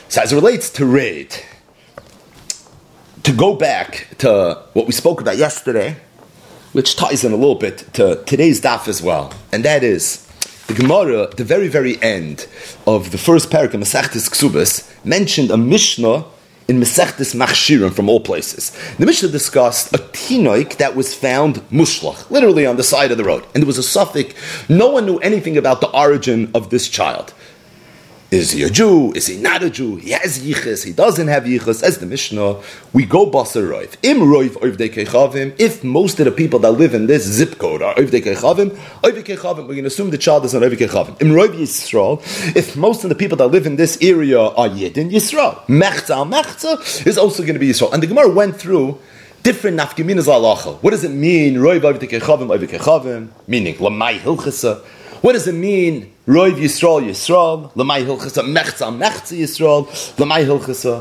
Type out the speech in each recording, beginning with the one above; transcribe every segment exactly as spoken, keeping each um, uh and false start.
So as it relates to raid, to go back to what we spoke about yesterday, which ties in a little bit to today's daf as well, and that is the Gemara, the very, very end of the first parak of Masechtes Ksubas, mentioned a Mishnah in Masechtes Machshirim from all places. The Mishnah discussed a tinoik that was found mushlach, literally on the side of the road, and there was a suffix. No one knew anything about the origin of this child. Is he a Jew? Is he not a Jew? He has yichus, he doesn't have yichus. As the Mishnah, we go basar roiv. Im roiv oivdei kechavim. If most of the people that live in this zip code are oivdei kechavim, oivdei kechavim, we're going to assume the child is not oivdei kechavim. Im roiv Yisrael. If most of the people that live in this area are Yidin, Yisrael. Mechza al mechza is also going to be Yisrael. And the Gemara went through different nafkeminas halacha. What does it mean? Roiv oivdei kechavim, oivdei kechavim, meaning lamai hilchasa. What does it mean? Roiv Yisrael Yisrael, Lamai Hilchasa, Mechza Mechza Yisrael, Lamai Hilchasa.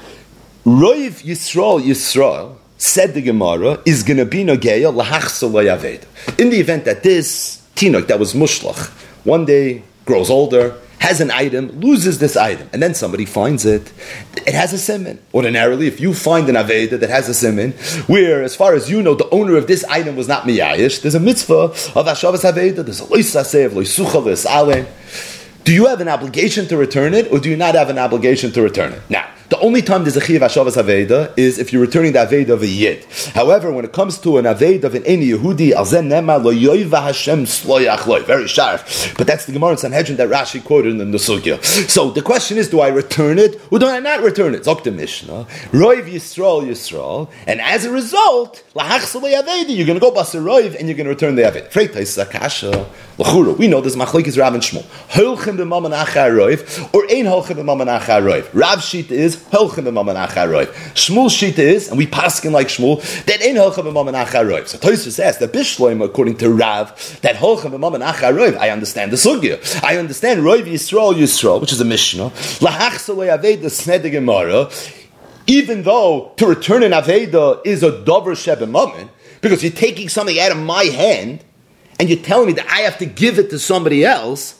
Roiv Yisrael Yisrael, said the Gemara, is going to be Nogeya Lahachsa Layaved. In the event that this Tinok that was Mushlach, one day grows older, has an item, loses this item, and then somebody finds it, it has a siman. Ordinarily, if you find an Aveda that has a siman, where, as far as you know, the owner of this item was not Miyayish, there's a mitzvah of Hashavas Aveda, there's a Loisaseh, Loisucha, Loisale. Do you have an obligation to return it, or do you not have an obligation to return it? Now, the only time there's a Chiyav Hashavas Aveda is if you're returning the Aveda of a Yid. However, when it comes to an Aveda of an Eni Yehudi, Al Zen Nema Lo Yoiva Hashem Sloyach Loy, very sharp. But that's the Gemara in Sanhedrin that Rashi quoted in the Sugya. So the question is, do I return it, or do I not return it? Zok the Mishnah, Roiv Yisrael Yisrael, and as a result, Lahachsa Aveda, you're going to go Basar Roiv, and you're going to return the Aveda. Freitais Zakasha, Lachura, we know this Machlokes Rav and Shmuel. Holchem b'maman achar roiv, or ein holchem b'maman achar roiv. Rav Shita is holchem b'maman achar roiv. Shmuel Shita is, and we paskin like Shmuel, that ein holchem b'maman achar roiv. So Tosfos says that Bishloim, according to Rav, that holchem b'maman achar roiv. I understand the sugya. I understand roiv Yisrael Yisrael, which is a Mishnah. Lahachsa le'aveda sned Gemara. Even though to return an aveda is a dover shebemamin, because you're taking something out of my hand, and you're telling me that I have to give it to somebody else,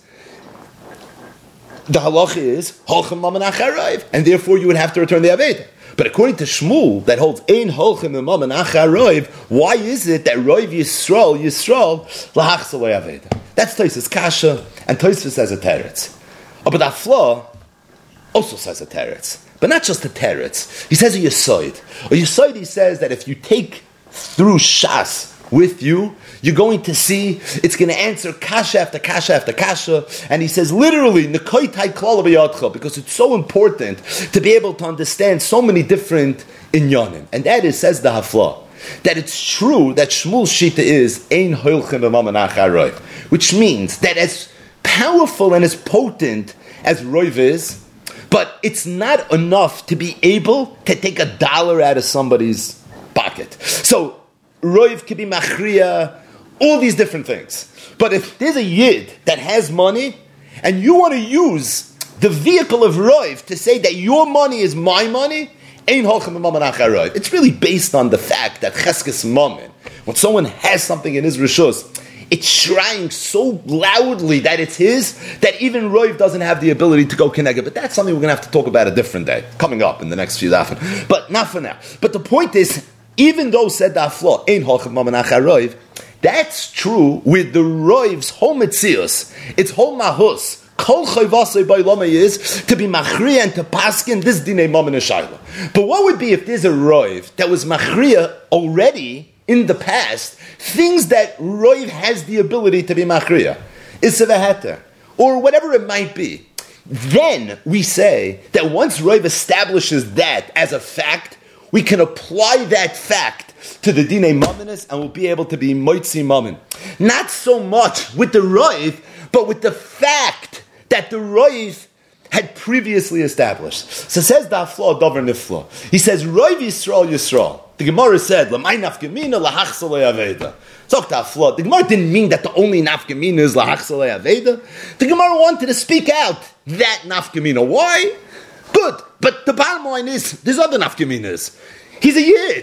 the halacha is holchem maman acharayv, and therefore you would have to return the aveda. But according to Shmuel, that holds ein holchem maman acharayv, why is it that roiv Yisrael Yisrael lahachsa aveda? That's Tosfos kasha, and Tosfos says a teretz. Oh, but Afla also says a teretz, but not just a teretz. He says a yisoid. A yisoid, he says that if you take through Shas with you, you're going to see it's going to answer kasha after kasha after kasha, and he says literally nekoitai klal b'yadcha, because it's so important to be able to understand so many different inyanim, and that is, says the Hafla, that it's true that Shmuel's shita is ein holchem b'maman achar roiv, which means that as powerful and as potent as roiv is, but it's not enough to be able to take a dollar out of somebody's pocket. So roiv could be machriya, all these different things. But if there's a yid that has money, and you want to use the vehicle of roiv to say that your money is my money, ein holchem b'maman achar roiv. It's really based on the fact that cheskes mammon, when someone has something in his rishus, it's shrieing so loudly that it's his, that even roiv doesn't have the ability to go connect it. But that's something we're going to have to talk about a different day, coming up in the next few days. But not for now. But the point is, even though said the Afla, ein holchem maman achar roiv, that's true with the roiv's whole metzius, its whole mahus. Kol chayvasei b'olama is to be machriya and to paskin this dinei mammon shayla. But what would be if there's a roiv that was machriya already in the past, things that roiv has the ability to be machriya, is heter, or whatever it might be? Then we say that once roiv establishes that as a fact, we can apply that fact to the dinei mammonis, and we'll be able to be moitzi mammon. Not so much with the roiv, but with the fact that the roiv had previously established. So says the Afla Dover Nifla. He says roiv Yisrael Yisrael. The Gemara said lamay nafkamina lahachsa le'aveda. So the Afla, the Gemara didn't mean that the only nafkamina is lahachsa le'aveda. The Gemara wanted to speak out that nafkamina. Why? Good. But the bottom line is, there's other nafkaminas. He's a yid.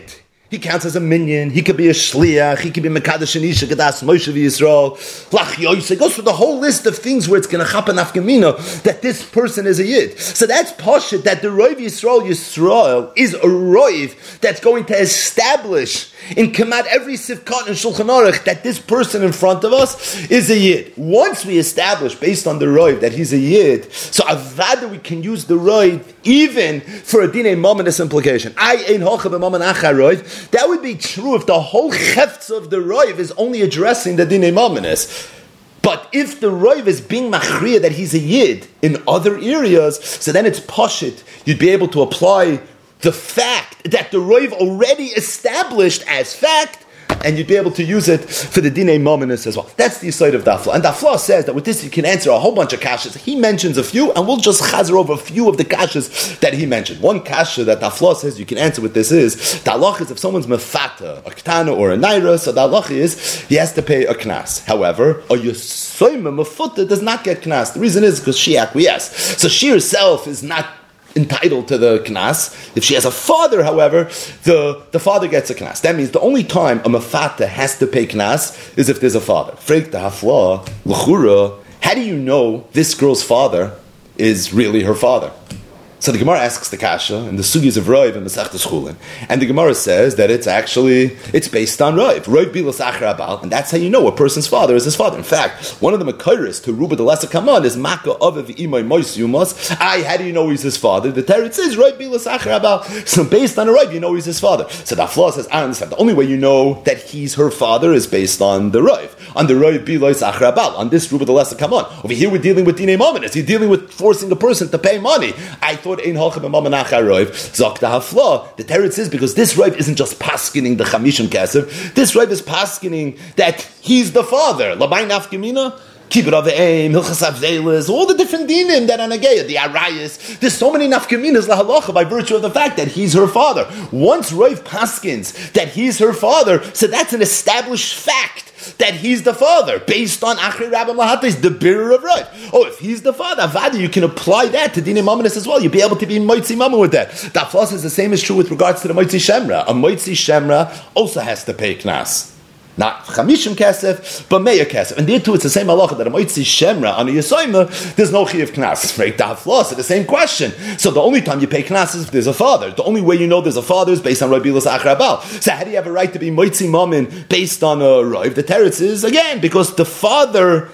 He counts as a minion. He could be a shliach. He could be mekadosh anisha gadas Moshe v'Yisrael. Lach yoyse. It goes through the whole list of things where it's going to happen afkamina that this person is a yid. So that's pashut that the roiv Yisrael Yisrael is a roiv that's going to establish in Kamat every sifkat and Shulchan Aruch that this person in front of us is a yid. Once we establish based on the roiv that he's a yid, so avada we can use the roiv even for a dinei mominous implication. I ein hocha b'mamen achar roiv. That would be true if the whole chefts of the roiv is only addressing the dinei mominous. But if the roiv is being machriya that he's a yid in other areas, so then it's pashit. You'd be able to apply the fact that the roiv already established as fact, and you'd be able to use it for the dinei mominous as well. That's the side of Dafla. And Dafla says that with this you can answer a whole bunch of kashas. He mentions a few, and we'll just chazer over a few of the kashas that he mentioned. One kasha that Dafla says you can answer with this is, the halach is if someone's mefata, a ktana or a naira, so the halach is he has to pay a knas. However, a yosoima mefuta does not get knas. The reason is because she acquiesced. So she herself is not entitled to the knas. If she has a father, however, the, the father gets a knas. That means the only time a mafata has to pay knas is if there's a father. Freik the hafla, l'chura, how do you know this girl's father is really her father? So the Gemara asks the kasha in the sugis of Roiv and Masechtas Chulin, and the Gemara says that it's actually it's based on Roiv. Roiv bilas achar abal, and that's how you know a person's father is his father. In fact, one of the Makairis to Ruba the Lesa Kaman is Maka Aviv Imay Mois Yumas. I, how do you know he's his father? The Teretz says Roiv bilas achar abal. So based on a Roiv, you know he's his father. So the Afla says, I understand. The only way you know that he's her father is based on the Roiv, on the Roiv bilas achar abal, on this Ruba the Lesa Kaman. Over here we're dealing with dinei mominus. You're dealing with forcing a person to pay money. I thought ein halcha b'mamen achar roiv. Zok the hafla. The teretz is because this roiv isn't just paskening the chamishim kesef. This roiv is paskening that he's the father. Labai nafkemina. Keep it of the aim, Hilchas Avzelis, all the different dinim that are nageya, the arayas. There's so many nafkaminas lahalacha by virtue of the fact that he's her father. Once Roiv paskins that he's her father, so that's an established fact that he's the father, based on Achri Rabbi Lahatis, the bearer of Roiv. Oh, if he's the father, Avadi, you can apply that to Dinei Mamonis as well. You'll be able to be Moitzi Mama with that. That floss is the same is true with regards to the Moitzi Shemra. A Moitzi Shemra also has to pay Knas. Not chamishim kesef, but meya kesef. And there too, it's the same halacha that a moitzi shemra on a yisoima, there's no chiyuv knas. Right? Daflos, the same question. So the only time you pay knas is if there's a father. The only way you know there's a father is based on Rabbi Bilas Achrabal. So how do you have a right to be moitzi mamin based on a roiv? The teretz is again because the father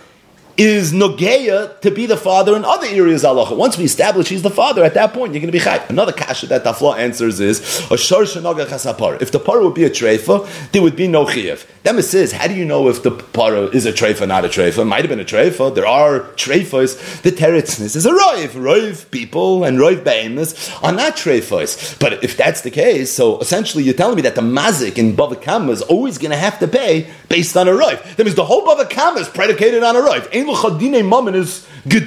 is nogeya to be the father in other areas halacha. Once we establish he's the father, at that point you're going to be chayv. Another kasha that Tafla answers is a shor shenoga chasapar. If the para would be a treifa, there would be no chiyuv. Then it says, how do you know if the para is a treifa, not a treifa? It might have been a treifa. There are treifas. The teretznis is a roiv. Roiv people and roiv behemoths are not treifas. But if that's the case, so essentially you're telling me that the mazik in Bava Kama is always going to have to pay based on a roiv. That means the whole Bava Kama is predicated on a roiv. And it's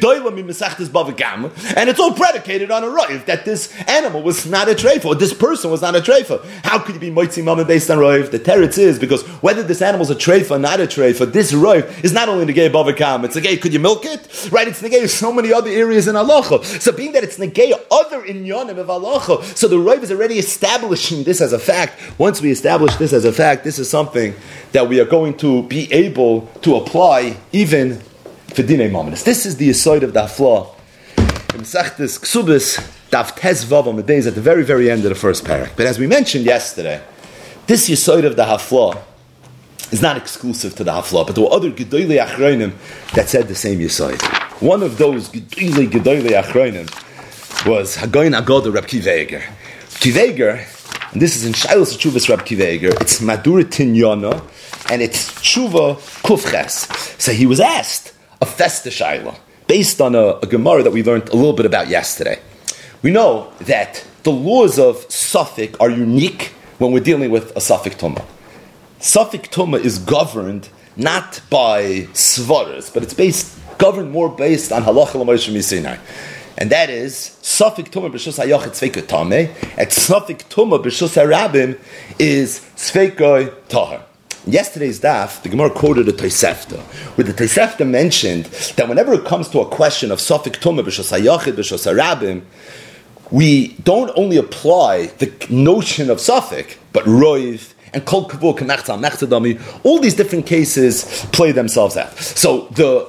all predicated on a roiv, that this animal was not a treifa, or this person was not a treifa. How could you be moitzi mammon based on roiv? The teretz is because whether this animal is a treifa or not a treifa, this roiv is not only negay bavakam, it's negay, could you milk it? Right, it's negay so many other areas in halacha. So being that it's negay other inyanim of halacha, so the roiv is already establishing this as a fact. Once we establish this as a fact, this is something that we are going to be able to apply even for dinei mominus. This is the aside of the hafla. In Masechtas Ksubis, Daf Tes Vav on the days at the very, very end of the first parak. But as we mentioned yesterday, this aside of the hafla is not exclusive to the hafla, but there were other Gedolei Achronim that said the same aside. One of those Gedolei Gedolei Achronim was Hagoyin Agoda Reb Kiva Eiger. Kiva Eiger, and this is in Shilas Tshuvas Reb Kiva Eiger, it's Madura Tinyana, and it's Tshuva Kufches. So he was asked a festa shaila, based on a, a Gemara that we learned a little bit about yesterday. We know that the laws of Suffolk are unique when we're dealing with a Suffolk Tumah. Suffolk Tumah is governed not by Svaras, but it's based governed more based on Halacha L'Moshe Misinai. And that is, Suffolk Tumah B'Shus HaYochid Tzveikoi Tameh, and Suffolk Tumah B'Shus HaRabim is Tzveikoi Tahar. Yesterday's daf, the Gemara quoted a Tosefta, where the Tosefta mentioned that whenever it comes to a question of Suffolk Tumah b'shos hayachid b'shos harabim, we don't only apply the notion of Suffolk, but Roiv and Kol Kavur Kemechza Mechtadami, all these different cases play themselves out. So the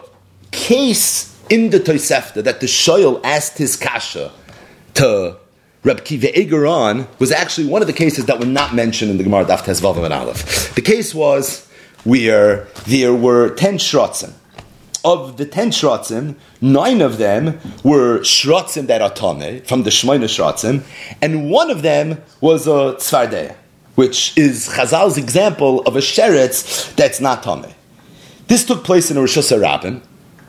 case in the Tosefta that the Shoyal asked his kasha to Reb Kiva Egeron was actually one of the cases that were not mentioned in the Gemara Daf Tes Vav and Aleph. The case was where there were ten shrotzim. Of the ten shrotzim, nine of them were shrotzim that are tameh, from the Shmoyne shrotzim, and one of them was a tzvardeya, which is Chazal's example of a sheretz that's not tameh. This took place in a Rosh Hashanah.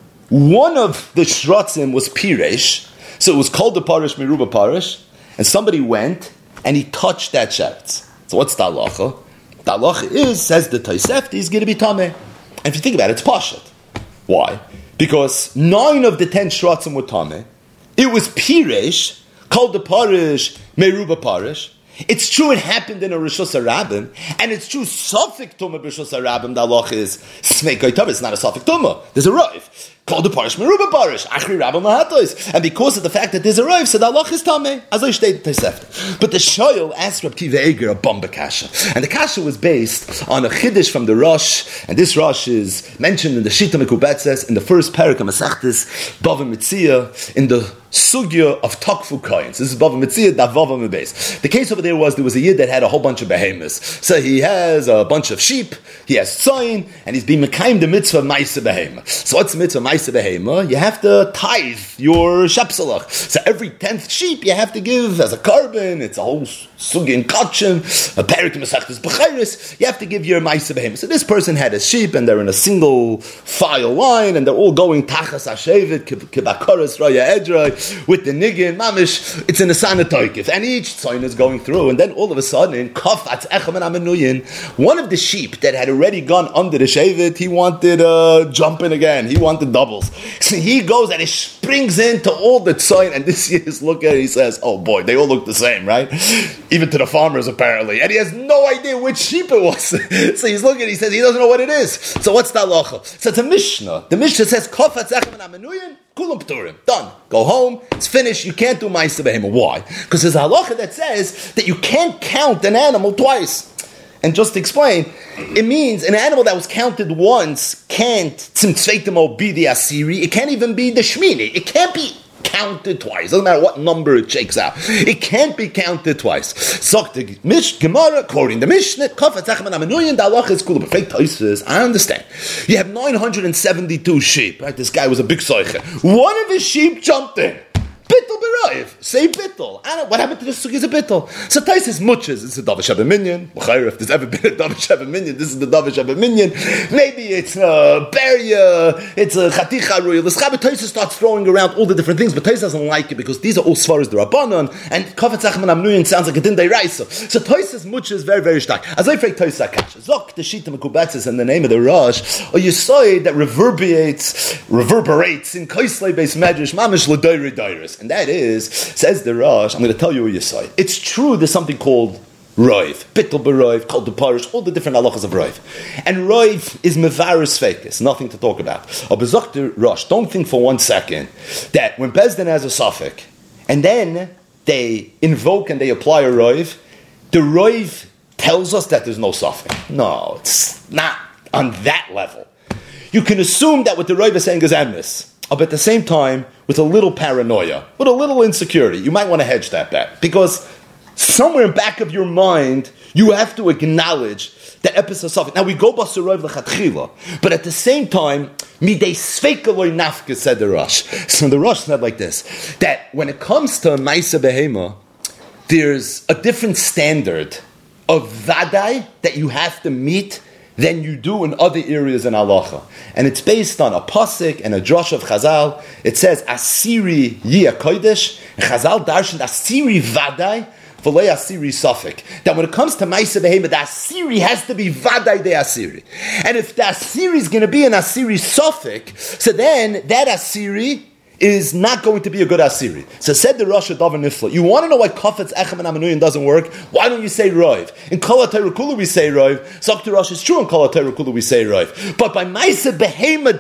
One of the shrotzim was piresh, so it was called the parish, meruba parish, and somebody went and he touched that sheretz. So what's the halacha? The halacha is, says the Tosefta, he's going to be tameh. And if you think about it, it's pashut. Why? Because nine of the ten shrotzim were tameh. It was piresh, called the parish, meruba parish. It's true it happened in a Rosh Hashanah, and it's true Safek Tumah Rosh Hashanah, the halacha is Smei Koitava, it's not a Safek Tumah. There's a Rav. Called the parish Meruba parish, Achri Rabba Mahatois. And because of the fact that there's a Rav, so the halacha is Tameh, as I stated Tosefta. But the Shoyal asked Reb Kiva Eger a bomba kasha. And the kasha was based on a Chiddush from the Rosh, and this Rosh is mentioned in the Shita Mekubetzes, in the first parak of Masechtes, Bava Mitzia, in the Sugya of Takfu Koyens. This is Bava Mitzia, Davava Mebeis. The case over there was, there was a yid that had a whole bunch of behemoths. So he has a bunch of sheep, he has tzayin, and he's being mekayim the mitzvah Maisa Behema. So what's the mitzvah Maisa Behema? You have to tithe your shepselach. So every tenth sheep you have to give as a carbon. It's a whole sugya in kachim, a perik Masechtes B'chayris. You have to give your Maisa Behema. So this person had a sheep, and they're in a single file line, and they're all going tachas hashevet, kibakaras raya edrei, with the niggin, mamish, it's in a sanatoikif, and each tzayin is going through, and then all of a sudden, in kafat echem and amenuyin, one of the sheep that had already gone under the shevet, he wanted uh, jumping again, he wanted doubles. So he goes and he springs into all the tzayin, and this year's look at it, he says, oh boy, they all look the same, right? Even to the farmers apparently, and he has no idea which sheep it was. So he's looking, he says, he doesn't know what it is. So what's the halacha? So it's a Mishnah. The Mishnah says, kafat echem and amenuyin, kulam pturim, done. Go home, it's finished, you can't do Ma'aseh Behema. Why? Because there's a halacha that says that you can't count an animal twice. And just to explain, it means an animal that was counted once can't tzimtzveitimo be the asiri, it can't even be the shmini, it can't be counted twice. Doesn't matter what number it shakes out. It can't be counted twice. Sok the Mish Gemara, quoting the Mishnah, Kafat Zachem Amenuyin, the halacha is cool. But fake Tosfos, I understand. You have nine hundred seventy-two sheep. Right? This guy was a big soicher. One of his sheep jumped in. Bittul b'roiv. Say bittul. I don't, what happened to the sugi is a bittul. So Tais is muches. It's a Davish Sheba Minyan. If there's ever been a Davish Sheba Minyan, this is the Davish Sheba Minyan. Maybe it's a Beria, it's a Chaticha Ruyah. The Schabbat Tais starts throwing around all the different things, but Tais doesn't like it because these are all Svaras the Rabbanon, and Kafat Zachem and Amnuyin sounds like a Dindai Raisa. So Tais is muches very, very stark. As I fake Tais Akash. Zok, the Shita Mekubetzes, and the name of the Rosh, or you say that reverberates, reverberates in Kaisley based Medrash, Mamish L'Doiri Doiris. And that is, says the Rosh, I'm going to tell you what you say. It's true there's something called Roiv, Bittul B'Roiv, called the Parish, all the different halachas of Roiv. And Roiv is Mevaris Fekis, nothing to talk about. Or Bezok the Rosh, don't think for one second that when Bezdin has a suffix, and then they invoke and they apply a Roiv, the Roiv tells us that there's no suffix. No, it's not on that level. You can assume that what the Roiv is saying is emes. But at the same time, with a little paranoia, with a little insecurity, you might want to hedge that bet. Because somewhere in the back of your mind, you have to acknowledge that episode suffix. Now we go basurov lechatchila, but at the same time, midei sveika loy nafka, said the Rosh. So the Rosh said like this, that when it comes to Ma'aseh Behema, there's a different standard of vadai that you have to meet than you do in other areas in halacha. And it's based on a pasuk and a drush of Chazal. It says, Asiri Yia Kodesh, and Chazal darshan Asiri Vadai, v'lei Asiri Safek. That when it comes to Ma'aseh Behema, the Asiri has to be Vadai de Asiri. And if the Asiri is going to be an Asiri Safek, so then that Asiri is not going to be a good Asiri. So said the Rosh Davar Nifla, you want to know why Kafetz Echem and Amenuyin doesn't work? Why don't you say Roiv? In Kol HaTorah Kula we say Roiv. Zok the Rosh, it's true in Kol HaTorah Kula we say Roiv. But by Ma'aseh Behema Dafka,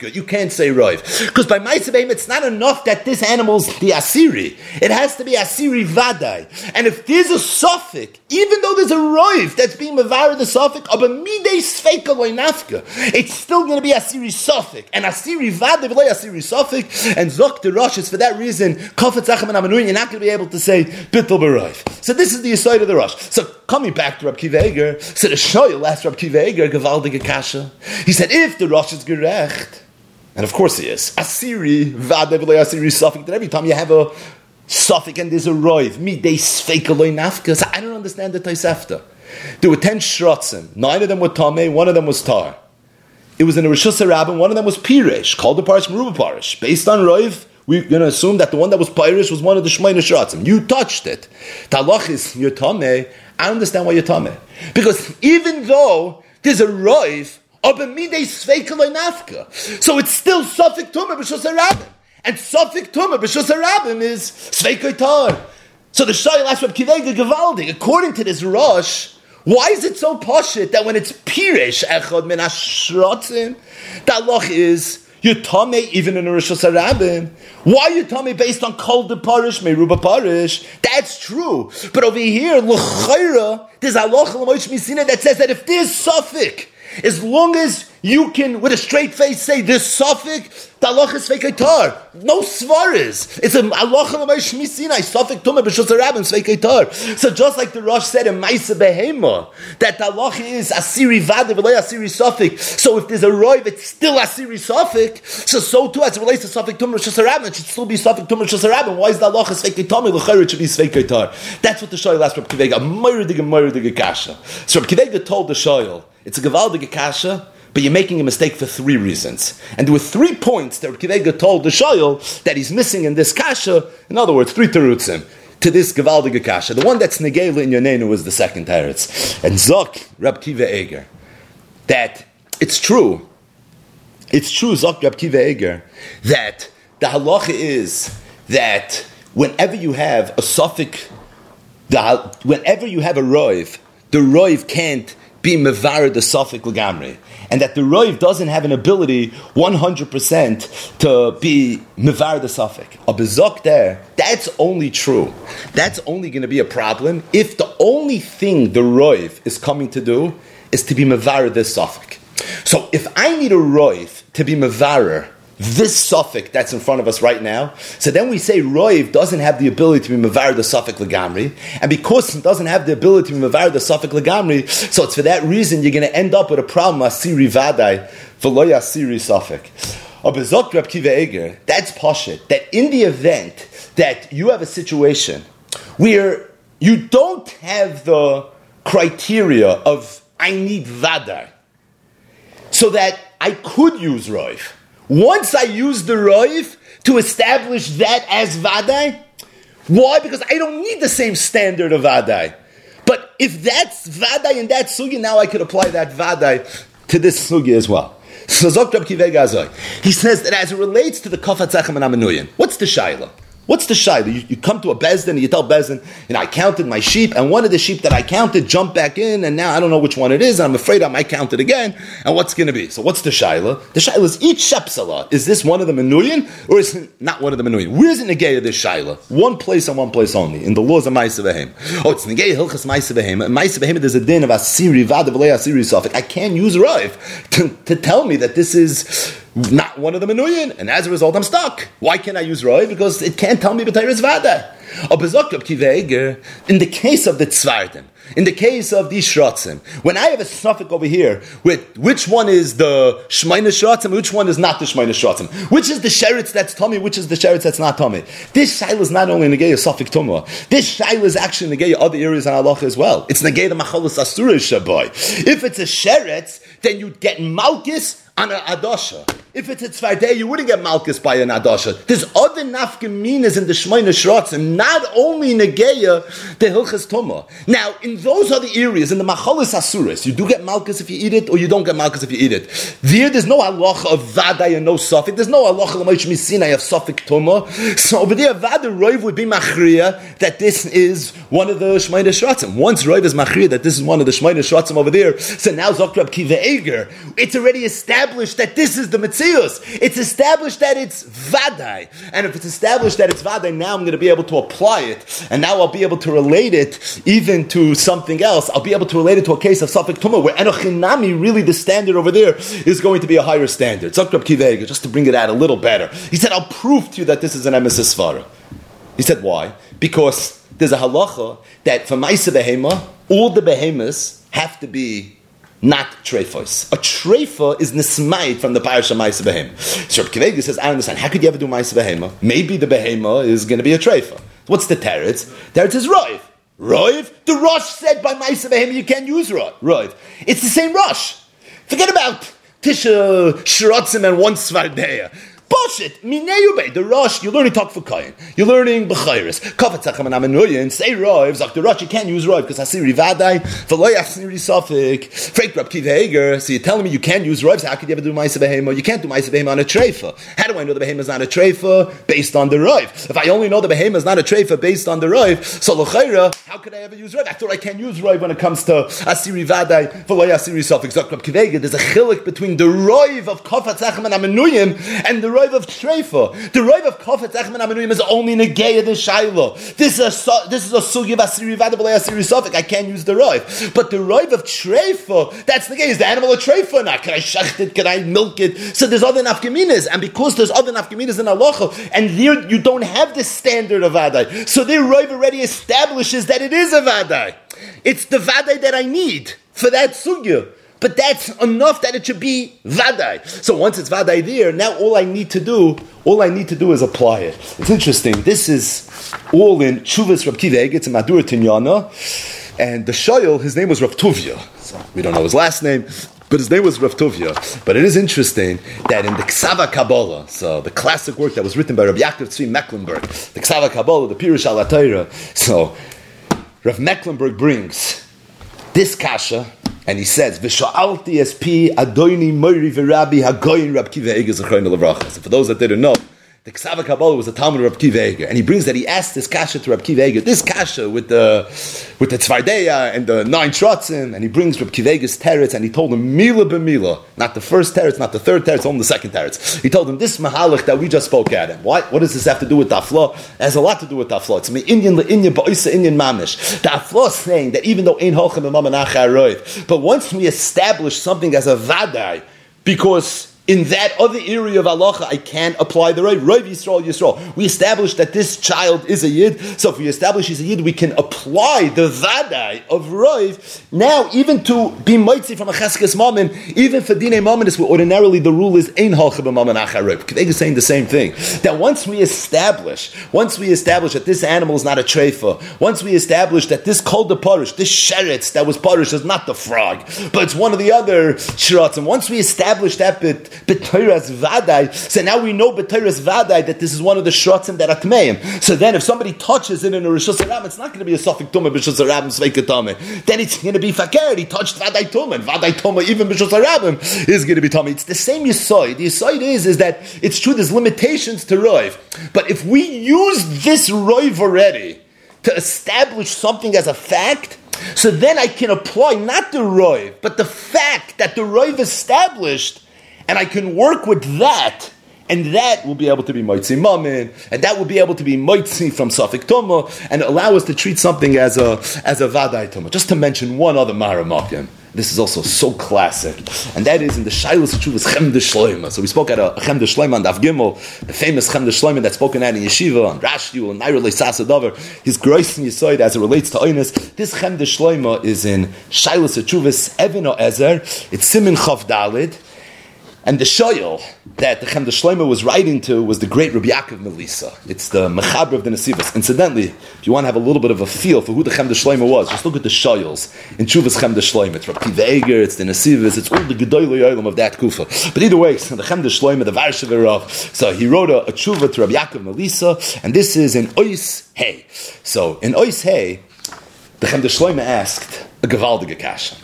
nafka. You can't say roiv. Because by Ma'aseh Behema, it's not enough that this animal's the Asiri. It has to be Asiri vadai. And if there's a suffix, even though there's a roiv that's being mevar the suffix, but midei sveika loy nafka, it's still going to be Asiri suffix. And Asiri vadai v'loy Asiri suffix. And zok the Rosh is for that reason, kafet zachem and amanuin, you're not going to be able to say bittul b'roiv. So this is the aside of the Rosh. So coming back to Rab Kiva Eger, so the Shoyal asked Rab Kiva Eger, gewaldige kasha. He said, if the Rosh is gerecht, and of course he is, Asiri, vadai v'loy Asiri suffix, that every time you have a suffix and there's a roiv, midei sveika loy nafka. So I don't understand the Tosefta. There were ten shrotzim, nine of them were tamei, one of them was tar. It was in a Rishus HaRabim, one of them was pirish, called the parish Meruba parish. Based on roiv, we're going to assume that the one that was pirish was one of the shmeina shrotzim. You touched it. Talach is your tamei. I understand why you're tamei. Because even though there's a roiv, so it's still Safik Tumah B'Shus HaRabim. And Safik Tumah B'Shus HaRabim is Sveikoi Tar. So the Shayil asks Reb Kiva Eger Gevaldi, according to this Rosh, why is it so poshut that when it's Pirish Echad Min HaShrotzim, that loch is you're tamei even in a Rishus HaRabim? Why are you tamei based on Kol de Parish, Meruba Parish? That's true. But over here, L'chaira, there's halacha l'moish misina that says that if there's Safik, as long as you can, with a straight face, say this suffix, the halacha is sveikei tar. No svaris. It's a halacha l'may shmisinai, suffix tumah b'shus harabim, sveikei tar. So just like the Rosh said in Ma'aseh Behema, that the halacha is asiri vade v'lei asiri suffix. So if there's a roiv, it's still asiri suffix. So so too, as it relates to suffix tumah b'shus harabim, it should still be suffix tumah b'shus harabim. Why is the halacha sveikei tar? L'chayr it should be sveikei tar. That's what the Shoyal asked Reb Kiva Eger. Moiridige, moiridige kasha. So Reb Kiva Eger told the Shoyal, it's a gevaldige kasha, but you're making a mistake for three reasons. And there were three points that Reb Kiva Eger told the Shoyal that he's missing in this kasha. In other words, three terutzim to this gevaldige kasha. The one that's negela in your nenu was the second teretz. And Zok Reb Kiva Eger, that it's true, it's true, Zok Reb Kiva Eger, that the halacha is that whenever you have a suffix, the, whenever you have a roiv, the roiv can't be mevar the suffix legamri, and that the roiv doesn't have an ability one hundred percent to be mevar the suffix. A bezok there, that's only true. That's only going to be a problem if the only thing the roiv is coming to do is to be mevar this suffix. So if I need a roiv to be mevarer this suffix that's in front of us right now, so then we say roiv doesn't have the ability to be mevar the suffix legamri, and because it doesn't have the ability to be mevar the suffix legamri, so it's for that reason you're going to end up with a problem asiri vadai v'lo asiri suffix. Abezok Reb Kiva Eger, that's pashut, that in the event that you have a situation where you don't have the criteria of I need vadai, so that I could use roiv. Once I use the roiv to establish that as vadai, why? Because I don't need the same standard of vadai. But if that's vadai in that sugi, now I could apply that vadai to this sugi as well. So Zok Reb Kiva Eger, he says that as it relates to the kafat zachem and amanuyin, what's the shaila? What's the shaila? You, you come to a bezdin and you tell bezdin, you know, I counted my sheep, and one of the sheep that I counted jumped back in, and now I don't know which one it is, and I'm afraid I might count it again, and what's going to be? So what's the shaila? The shaila is each shepsala. Is this one of the menuyin, or is it not one of the menuyin? Where's the negay of this shaila? One place and one place only, in the laws of Ma'aseh Behema. Oh, it's negay hilchas Ma'aseh Behema. In Ma'aseh Behema there's a din of asiri v'ad v'lei asiri suffix. I can't use roiv to, to tell me that this is not one of the menuyin, and as a result I'm stuck. Why can't I use roiv? Because it can't tell me b'tayris vada. In the case of the tzvardim, in the case of these shrotzim, when I have a suffix over here with which one is the shmeina shrotzim, which one is not the shmeina shrotzim, which is the sheretz that's tummy, which is the sheretz that's not tummy, this shaila is not only negay a suffix tumah, this shaila is actually negay other areas in halacha as well. It's negay the machalas asura shaboy. If it's a sheretz, then you'd get malchus on an adosha. If it's a tzvardei, you wouldn't get malchus by an adosha. There's other nafkaminas in the shmeina shrotzim, not only negeya the hilchas tumah. Now, in those other areas, in the machalas asuris, you do get malchus if you eat it, or you don't get malchus if you eat it. There, there's no halacha of vadai and no suffix. There's no halacha l'moish misinai of suffix tumah. So over there, vada roiv would be machriya that this is one of the Shemaina Shratzim. Once Rav is Machrir that this is one of the Shemaina Shratzim over there, so now Zok Kiva Eger, it's already established that this is the Metzius. It's established that it's Vadai. And if it's established that it's Vadai, now I'm going to be able to apply it. And now I'll be able to relate it even to something else. I'll be able to relate it to a case of Safek Tumah, where Enochinami, really the standard over there, is going to be a higher standard. Zok Kiva Eger, just to bring it out a little better. He said, I'll prove to you that this is an emes svara. He said, why? Because there's a halacha that for Maisa Behema, all the behemoths have to be not treifos. A treifa is nismaid from the parasha Maisa Behema. So Rabbi Kiva says, I understand, how could you ever do Maisa Behema? Maybe the behema is going to be a treifa. What's the teretz? Teretz is roiv. Roiv? The Rosh said by Maisa Behema you can't use roiv. It's the same Rosh. Forget about Tisha Shiratzim and one Svardeya. Bullshit. Mineyubei. The Rosh, you're learning talk for Kayin. You're learning B'chayris. Kafatzachem and Amenuyin. Say Roiv. Zak the Rosh, you can't use Roiv because Asiri Vadai. V'loy Asiri Sofik. Freik Rab Kiva Eger. So you're telling me you can't use Roiv. So how could you ever do Ma'aseh Behema? You can't do Ma'aseh Behema on a Treifa. How do I know the Behema is not a Treifa based on the Roiv? If I only know the Behema is not a Treifa based on the Roiv, so L'chayra, how could I ever use Roiv? I thought I can't use Roiv when it comes to Asiri Vadai. V'loy Asiri Sofik. Zak Rab Kiva Eger. There's a chilik between the Roiv of Kafatzachem and Amenuyin and the Roiv of Treifa. The Roiv of Kafetz Echem and Amenuim is only Negeya the Shaila. This is a this is a sugi of Asiri Vada B'lei Asiri Sofik. I can't use the Roiv, but the Roiv of Treifa, that's Negeya. Is the animal a Treifa? Now, can I shecht it? Can I milk it? So there's other nafkaminas, and because there's other nafkaminas in halacha, and there you don't have the standard of Vadai, so their Roiv already establishes that it is a Vadai. It's the Vadai that I need for that sugya. But that's enough that it should be Vadai. So once it's Vadai there, now all I need to do, all I need to do is apply it. It's interesting. This is all in Chuvas Rab Kiva Eger. It's in Madur Tinyana. And the Shoyal, his name was Rav Tuvia. So we don't know his last name, but his name was Rav Tuvia. But it is interesting that in the Ksava Kabbalah, so the classic work that was written by Rabbi Yaakov Tzvi Mecklenburg, the Ksava Kabbalah, the Pirush Al HaTorah, so Rav Mecklenburg brings this kasha, and he says, "V'sha'alti es pi Adoni Moiri v'Rabbi Hagoyin Rab Kiva Eger Zechrono Levracha." So for those that didn't know, the Ksava Kabbalah was a Talmud of Rab Kiva Eger, and he brings that he asked this kasha to Rab Kiva Eger, this kasha with the with the Tzvardeya and the nine shrotzim, and he brings Rab Kiva Eger's teretz, and he told him mila b'mila, not the first teretz, not the third teretz, only the second teretz. He told him this mahalach that we just spoke at him. What what does this have to do with the afla? It has a lot to do with the afla. It's me Indian le'inyan ba'isa Indian mamish. The afla is saying that even though ein holchem b'mamanacha aroiv, but once we establish something as a vadai, because in that other area of halacha, I can't apply the Roiv. Roiv Yisrael, Yisrael. We established that this child is a Yid, so if we establish he's a Yid, we can apply the Vadai of Roiv. Now, even to be Moitzi from a Cheskes Mammon, even for Dinei Mammon, where ordinarily the rule is Ein Halcha B'Mammon Acha Roiv. They are saying the same thing. That once we establish, once we establish that this animal is not a Treifa, once we establish that this Kol de Parish, this Sheretz that was Parish is not the frog, but it's one of the other Shirats, and once we establish that bit, B'Teiras Vadai. So now we know B'Teiras Vadai that this is one of the shrotzim that are Tmeim. So then if somebody touches it in a Rishus Harabim, it's not going to be a Sofik Tumah B'Rishus Harabim Sveika Tumah. Then it's going to be Fakir. He touched Vadai Tumah. And Vadai Tumah, even B'Rishus Harabim, is going to be Tumah. It's the same Yisoid. The Yisoid is, is that it's true there's limitations to Roiv. But if we use this Roiv already to establish something as a fact, so then I can apply not the Roiv, but the fact that the Roiv established, and I can work with that, and that will be able to be Moitzi Mammon, and that will be able to be Moitzi from Safik Tumah, and allow us to treat something as a as a Vadai Tumah. Just to mention one other Maramakim. This is also so classic, and that is in the Shailas Chuvas Chem de Shloima. So we spoke at a Chem de Shloima on Daf Gimel, the famous Chem de Shloima that's spoken at in Yeshiva, on Rashi, and Naira Leisasa Dover. His gross in Yisoid as it relates to Oinus. This Chem de Shloima is in Shailas Chuvas Evin o Ezer. It's Simin Chav Dalid. And the shoyel that the Chem de Shloima was writing to was the great Rabbi Yaakov Melissa. It's the Mechaber of the Nesivos. Incidentally, if you want to have a little bit of a feel for who the Chem de Shloima was, just look at the shoyels in Chuvas Chem de Shloima. It's Rabbi Kiva Eger, it's the Nesivos, it's all the Gedolei Olam of that Kufa. But either way, so the Chem de Shloima, the Varshavir Rav, so he wrote a, a Chuva to Rabbi Yaakov Melissa, and this is in Ois Hey. So in Ois Hey, the Chem de Shloima asked a Gevaldige Kasha.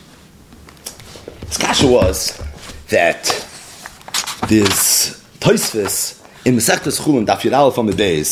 His Kasha was that this Tosfos in Masechtas Chulin Daf Yud Aleph on the days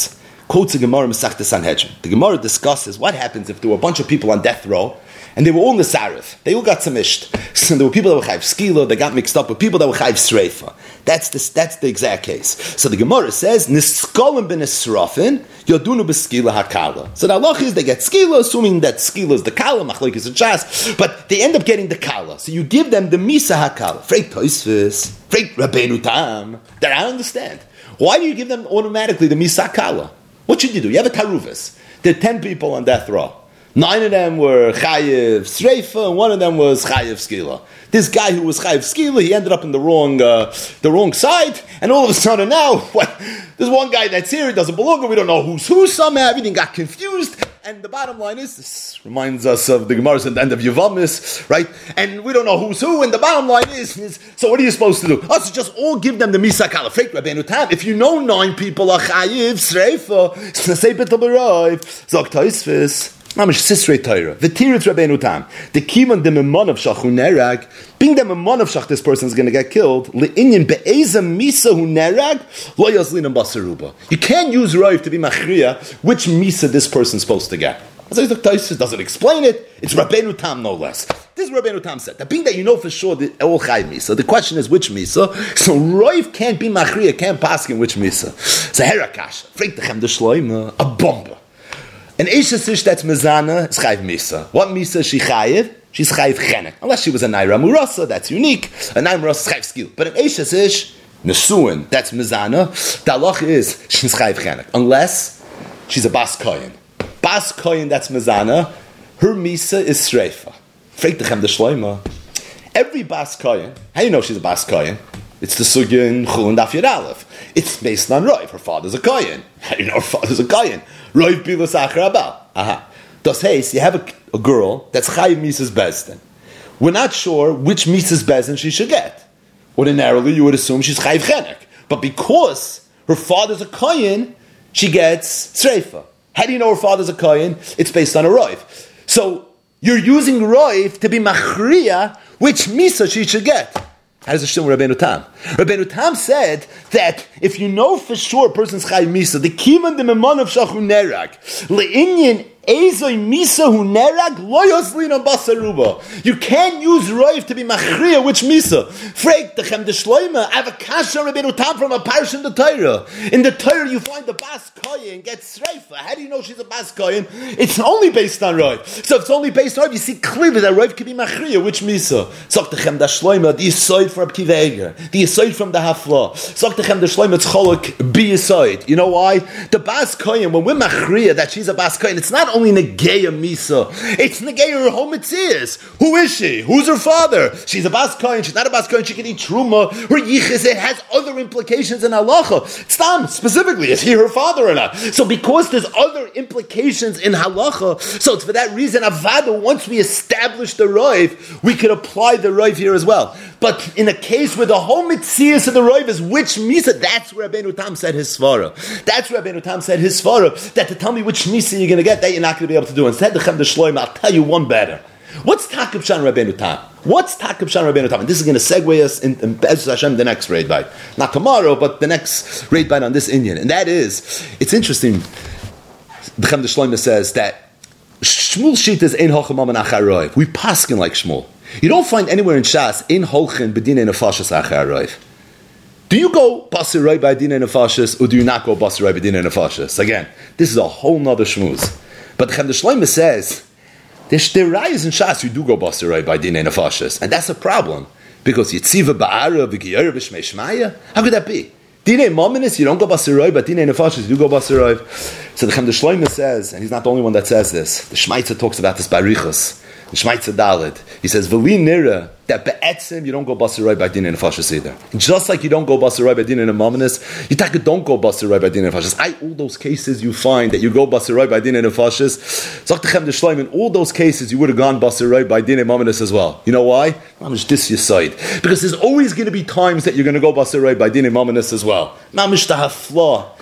quotes a Gemara Masechta Sanhedrin. The Gemara discusses what happens if there were a bunch of people on death row, and they were all Nesarif. They all got samished. So there were people that were Chayv Skila, they got mixed up with people that were Chayv Sreifa. That's the, that's the exact case. So the Gemara says, Niskolim ben Nisrafin, Yodunu b'Skila HaKala. So the halach is they get Skila, assuming that Skila is the Kala, Machlik is a Jas, but they end up getting the Kala. So you give them the Misa HaKala. Freit Toisvis, Freit Rabbeinu Tam. That I understand. Why do you give them automatically the Misa HaKala? What should you do? You have a Taruvis. There are ten people on death row. Nine of them were Chayiv Sreifa, and one of them was Chayiv Skila. This guy who was Chayiv Skila, he ended up in the wrong uh, the wrong side, and all of a sudden now, what, there's one guy that's here, he doesn't belong, and we don't know who's who somehow, everything got confused, and the bottom line is, this reminds us of the Gemara's at the end of Yevamis, right? And we don't know who's who, and the bottom line is, is so what are you supposed to do? Oh, so just all give them the Misa Kala. Freit Rabbeinu Tam. If you know nine people are Chayiv Sreifa, say B'tel B'Raiv, Zok Toisvis, Mamish Sisrei Torah. V'tiritz Rabbeinu Tam. The kiman de memon of shach hunerag. Being the memon of shach, this person is going to get killed. Le'inyin be'eza misa hunerag lo yazlinam basaruba. You can't use roiv to be machriya which misa this person is supposed to get. As I said, Taisus doesn't explain it. It's Rabbeinu Tam, no less. This is Rabbeinu Tam said. That being that you know for sure the all chai misa. The question is which misa. So roiv can't be machriya, can't pass in which misa. So herakash. Freit dechem de shloima. A bomba. An Eishes Ish that's Mezana is Chayv Misa. What Misa is she Chayiv? She's Chayv Chenek. Unless she was a Naira Murasa, that's unique. A Naira Murasa is Chayv Skil. But an Eishes Ish, Nesuin, that's Mezana. The halach is she's Chayv Chenek. Unless she's a Bas Koyin. Bas Koyin, that's Mezana. Her Misa is Sreifa. Freit Dechem de Shloima. Every Bas Koyin, how do you know she's a Bas Koyin? It's the Sugya in Chul and Daf Yud Aleph. It's based on Roiv. Her father's a Koyin. How do you know her father's a Koyin? Roiv Bilas Acher Abal. Aha. Das heißt, you have a, a girl that's Chayiv Mises Bezdin. We're not sure which Mises Bezdin she should get. Ordinarily, you would assume she's Chayiv Chenek. But because her father's a Koyin, she gets Sreifa. How do you know her father's a Koyin? It's based on a Roiv. So, you're using Roiv to be Machriya which Misa she should get. How does it show Rabbeinu Tam? Rabbeinu Tam said that if you know for sure a person's Chayiv Misa, the kiman de memon of shachu nerag, le'inyin ezoi Misa hu nerag, lo yoslina basaruba. You can't use Roiv to be machriya which Misa. Freik dechem de shloima, I have a kasha Rabbeinu Tam from a parish in the Torah. In the Torah you find the Bas Koyin gets Sreifa. How do you know she's a Bas Koyin? It's only based on Roiv. So if it's only based on Roiv, you see clearly that Roiv can be machriya which Misa. Sok dechem de shloima, the yisoid from Kiv Eger, the yisoid from the Hafla. Sok dechem de shloima, it's cholok be yisoid. You know why? The Bas Koyin, when we're machriya that she's a Bas Koyin, it's not only Negeya Misa. It's Negeya her home Mitzias. Who is she? Who's her father? She's a Bas Koyin. She's not a Bas Koyin. She can eat Truma. Her Yichis, it has other implications in Halacha. Stam, specifically, is he her father or not? So because there's other implications in Halacha, so it's for that reason, Avada, once we establish the Roiv, we could apply the Roiv here as well. But in a case where the whole Mitzias of the Roiv is which Misa, that's where Rabbeinu Tam said his Svara. That's where Rabbeinu Tam said his Svara, that to tell me which Misa you're going to get, that you're not going to be able to do. Instead, the Chem de Shloim, I'll tell you one better. What's Takib Shan Rabbeinu Tam? What's Takib Shan Rabbeinu Tam? And this is going to segue us in, in Be'ez Hashem, the next raid bite. Not tomorrow, but the next raid bite on this Indian. And that is, it's interesting, the Chem de Shloim says that Shmuel Shita is Ein Hochamam and Acharoiv. We paskin like Shmuel. You don't find anywhere in Shas, in Holchin, Bedina and Nefashas Acharoiv. Do you go Basirai by Dina and Nefashas, or do you not go Basirai by Dina and Nefashas? Again, this is a whole nother shmooze. But Chem de Shloime says, there's Rayas in Shas, you do go Basirai by Dina and Nefashas. And that's a problem. Because Yitziva Ba'ara, V'giyara, V'shmei Shmaya, how could that be? Dina and Mominis, you don't go Basirai, but Dina and Nefashas, you do go Basirai. So the Chem de Shloime says, and he's not the only one that says this, the Shmaitza talks about this by Riches. The Shmaitza Dalet. He says, V'li nira, that be'etzim, you don't go Basirai by Din and Nefashas either. Just like you don't go Basirai by Din and Mominus, you take don't go Basirai by Din and Nefashas. I, all those cases you find that you go Basirai by Din and Nefashas, Zachtechem de Shloim, in all those cases you would have gone Basirai by Din and Mominus as well. You know why? Mamish dis yeside. Because there's always going to be times that you're going to go Basirai by Din and Mominus as well. Mamish to have flaw.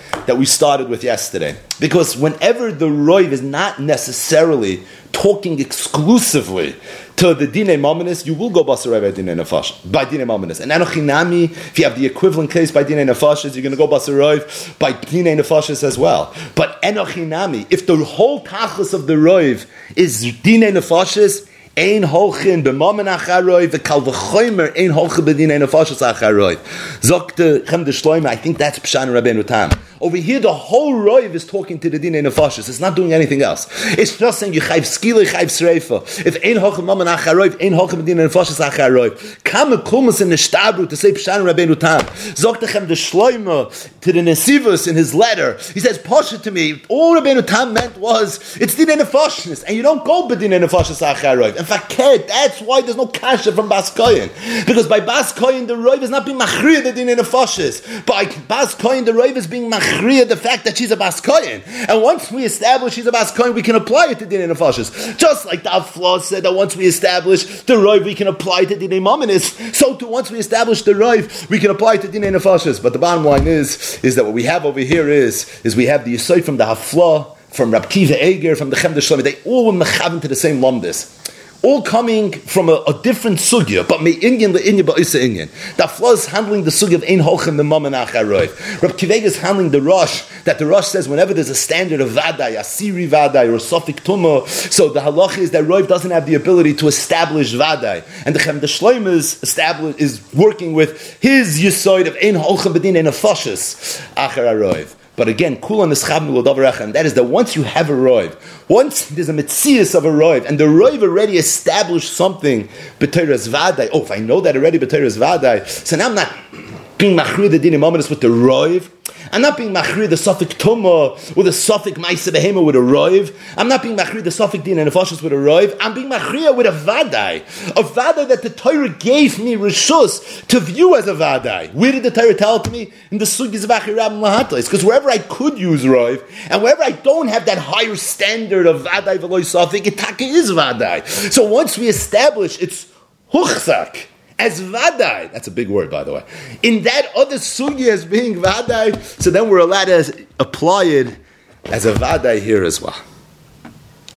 that we started with yesterday. Because whenever the Roiv is not necessarily talking exclusively to the Dinei Mominus, you will go Basar Roiv by Dinei Nefashis, by Dinei Mominus. And Enochinami, if you have the equivalent case by Dinei Nefashis, you're going to go Basar Roiv by Dinei Nefashis as well. But Enochinami, if the whole tachlis of the Roiv is Dinei Nefashis, Ein holchin b'mamen acharoy v'kal v'choymer ein holchin b'dinei nefashos acharoy. Zokte Chem de Shloime, I think that's Pshan Rabbeinu Tam. Over here, the whole Roiv is talking to the dinei nefashos. It's not doing anything else. It's just saying you chayv skila, chayv sreifa. If ein holchin b'mamen acharoy, ein holchin b'dinei nefashos acharoy. Kam a kumas in the shtabru to say Pshan Rabbeinu Tam. Zokte Chem de Shloime to the Nesivus in his letter. He says, Pasha to me, all Rabbeinu Tam meant was it's dinei nefashos, and you don't go b'dinei nefashos acharoy. In fact, that's why there's no kasha from Bas Koyin. Because by Bas Koyin, the Roiv is not being machriya the dinei nefashis. By Bas Koyin, the Roiv is being machriya the fact that she's a Bas Koyin. And once we establish she's a Bas Koyin, we can apply it to dinei nefashis. Just like the Avfla said that once we establish the Roiv, we can apply it to dinei mominis. So too, once we establish the Roiv, we can apply it to dinei nefashis. But the bottom line is, is that what we have over here is, is we have the Yisai from the Hafla, from Rab Kiva Eger, from the Chem de Shlomi. They all were mechaven to the same lumdis. All coming from a, a different sugya, but me Indian the Indian but isa Indian. The Hafla is handling the sugya of ein holchem b'mamen acharoy. Rab Kivega is handling the Rosh, that the Rosh says whenever there's a standard of vadai, a siri vadai or a sofik tumah, so the halacha is that Roiv doesn't have the ability to establish vadai, and the Chem de Shloim is established is working with his yisoid of ein holchem b'dinei nefashis acharoy. But again, kulan is chabnu l'davar, and that is that once you have a roiv, once there's a mitzias of a roiv, and the roiv already established something b'teiras vadai. Oh, if I know that already b'teiras vadai, so now I'm not being machri the dinei mominus with the roiv. I'm not being machri the suffik tumah with a suffik ma'isa behema with a roiv. I'm not being machri the suffik dinei nefashos with a roiv. I'm being machri with a vadai, a vadai that the Torah gave me rishus to view as a vadai. Where did the Torah tell it to me? In the sugis of achirab and lahatlis. Because wherever I could use roiv, and wherever I don't have that higher standard of vadai v'loy suffik, itaka is vadai. So once we establish it's huchzak as vadai, that's a big word, by the way, in that other sugi as being vadai, so then we're allowed to apply it as a vadai here as well.